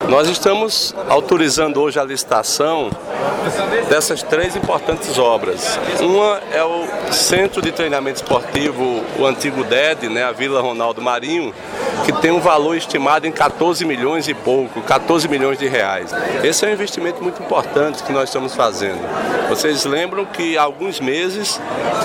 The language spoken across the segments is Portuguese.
Nós estamos autorizando hoje a licitação dessas três importantes obras. Uma é o Centro de Treinamento Esportivo, o antigo DED, a Vila Ronaldo Marinho, que tem um valor estimado em 14 milhões e pouco, 14 milhões de reais. Esse é um investimento muito importante que nós estamos fazendo. Vocês lembram que há alguns meses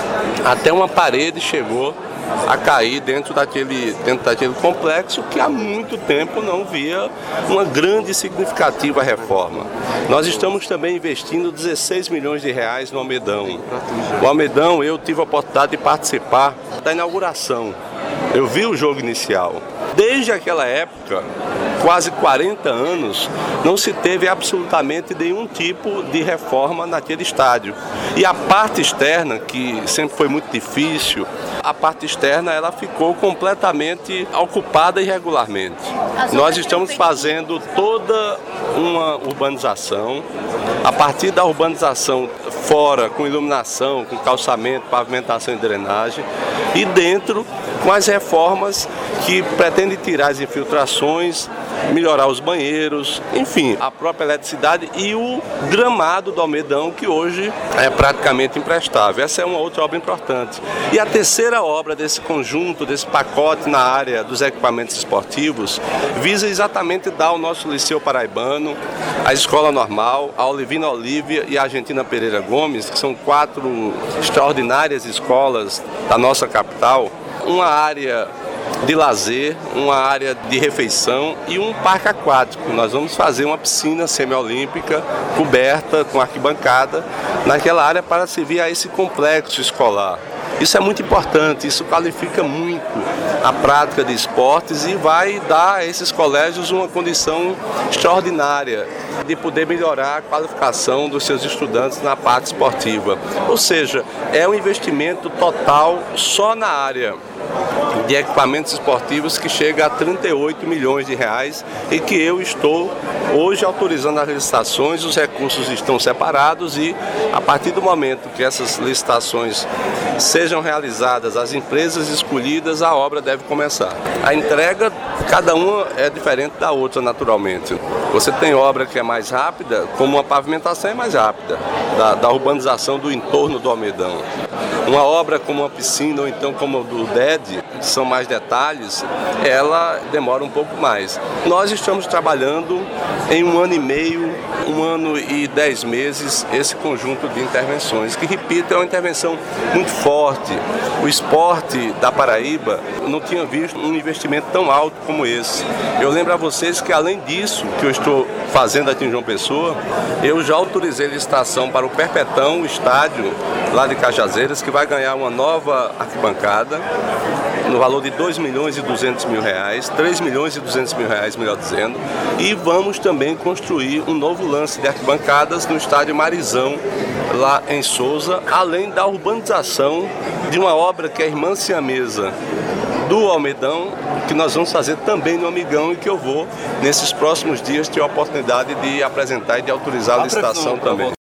até uma parede chegou a cair dentro daquele complexo que há muito tempo não via uma grande e significativa reforma. Nós estamos também investindo 16 milhões de reais no Almedão. O Almedão, eu tive a oportunidade de participar da inauguração. Eu vi o jogo inicial. Desde aquela época, quase 40 anos, não se teve absolutamente nenhum tipo de reforma naquele estádio. E a parte externa, que sempre foi muito difícil, a parte externa ela ficou completamente ocupada irregularmente. Nós estamos fazendo toda uma urbanização. A partir da urbanização fora, com iluminação, com calçamento, pavimentação e drenagem, e dentro com as reformas que pretendem tirar as infiltrações, melhorar os banheiros, enfim, a própria eletricidade e o gramado do Almedão, que hoje é praticamente imprestável. Essa é uma outra obra importante. E a terceira obra desse conjunto, desse pacote na área dos equipamentos esportivos, visa exatamente dar ao nosso Liceu Paraibano, a Escola Normal, a Olivina Olívia e a Argentina Pereira Gomes, que são 4 extraordinárias escolas da nossa capital, uma área de lazer, uma área de refeição e um parque aquático. Nós vamos fazer uma piscina semiolímpica coberta com arquibancada naquela área para servir a esse complexo escolar. Isso é muito importante, isso qualifica muito a prática de esportes e vai dar a esses colégios uma condição extraordinária de poder melhorar a qualificação dos seus estudantes na parte esportiva. Ou seja, é um investimento total só na área de equipamentos esportivos que chega a 38 milhões de reais e que eu estou hoje autorizando as licitações, os recursos estão separados e a partir do momento que essas licitações sejam realizadas, as empresas escolhidas, a obra deve começar. A entrega, cada uma é diferente da outra naturalmente. Você tem obra que é mais rápida, como uma pavimentação é mais rápida, da urbanização do entorno do Almedão. Uma obra como uma piscina ou então como a do DED, que são mais detalhes, ela demora um pouco mais. Nós estamos trabalhando em 1 ano e meio, 1 ano e 10 meses, esse conjunto de intervenções, que, repito, é uma intervenção muito forte. O esporte da Paraíba não tinha visto um investimento tão alto como esse. Eu lembro a vocês que, além disso, que eu estou fazendo aqui em João Pessoa, eu já autorizei licitação para o Perpetão, o estádio lá de Cajazeiras, que vai ganhar uma nova arquibancada, no valor de 2 milhões e 200 mil reais, 3 milhões e 200 mil reais, melhor dizendo, e vamos também construir um novo lance de arquibancadas no estádio Marizão, lá em Souza, além da urbanização de uma obra que é a Irmã Siamesa do Almedão, que nós vamos fazer também no Amigão e que eu vou, nesses próximos dias, ter a oportunidade de apresentar e de autorizar a licitação também.